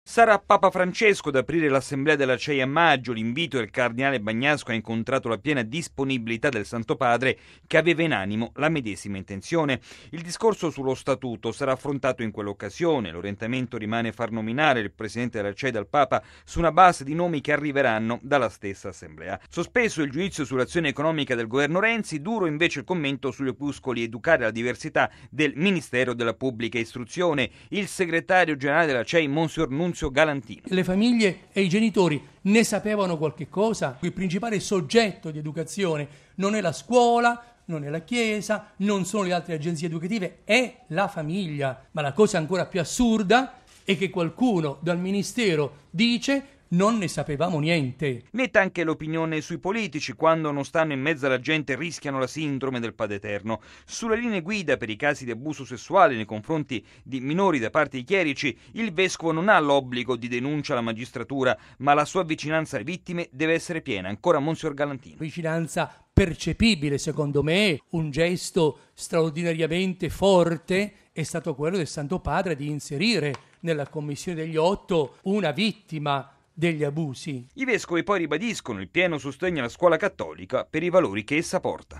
Sarà Papa Francesco ad aprire l'assemblea della CEI a maggio. L'invito del cardinale Bagnasco ha incontrato la piena disponibilità del Santo Padre, che aveva in animo la medesima intenzione. Il discorso sullo statuto sarà affrontato in quell'occasione. L'orientamento rimane far nominare il presidente della CEI dal Papa su una base di nomi che arriveranno dalla stessa assemblea. Sospeso il giudizio sull'azione economica del governo Renzi, duro invece il commento sugli opuscoli Educare alla diversità del Ministero della Pubblica Istruzione. Il segretario generale della CEI, Monsignor Nunzio Galantino. Le famiglie e i genitori ne sapevano qualche cosa? Il principale soggetto di educazione non è la scuola, non è la Chiesa, non sono le altre agenzie educative, è la famiglia. Ma la cosa ancora più assurda è che qualcuno dal Ministero dice: non ne sapevamo niente. Netta anche l'opinione sui politici: quando non stanno in mezzo alla gente rischiano la sindrome del Padre Eterno. Sulle linee guida per i casi di abuso sessuale nei confronti di minori da parte di chierici, il vescovo non ha l'obbligo di denuncia alla magistratura, ma la sua vicinanza alle vittime deve essere piena. Ancora Monsignor Galantino. Vicinanza percepibile, secondo me, un gesto straordinariamente forte è stato quello del Santo Padre di inserire nella Commissione degli 8 una vittima degli abusi. I vescovi poi ribadiscono il pieno sostegno alla scuola cattolica per i valori che essa porta.